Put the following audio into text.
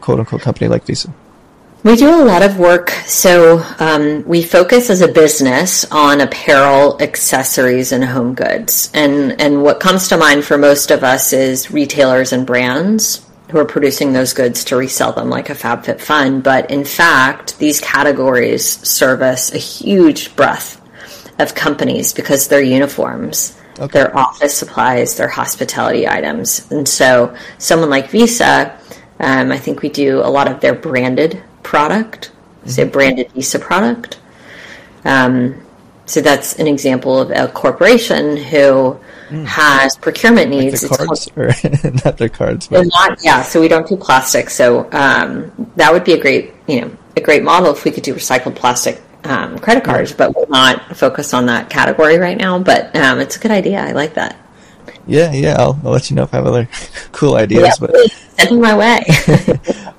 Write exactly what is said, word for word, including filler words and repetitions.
quote-unquote company like Visa? We do a lot of work. So um, we focus as a business on apparel, accessories, and home goods. And, and what comes to mind for most of us is retailers and brands who are producing those goods to resell them like a FabFitFun. But in fact, these categories service a huge breadth of companies because they're uniforms, okay. They're office supplies, they're hospitality items. And so someone like Visa, um, I think we do a lot of their branded product, mm-hmm. say branded Visa product. Um, so that's an example of a corporation who mm. has procurement needs. Like the cards, it's called, or not their cards, but not, yeah. So we don't do plastic. So um, that would be a great, you know, a great model if we could do recycled plastic um, credit cards. But we're not focused on that category right now. But um, it's a good idea. I like that. Yeah, yeah. I'll, I'll let you know if I have other cool ideas. Yeah, but please, send them my way.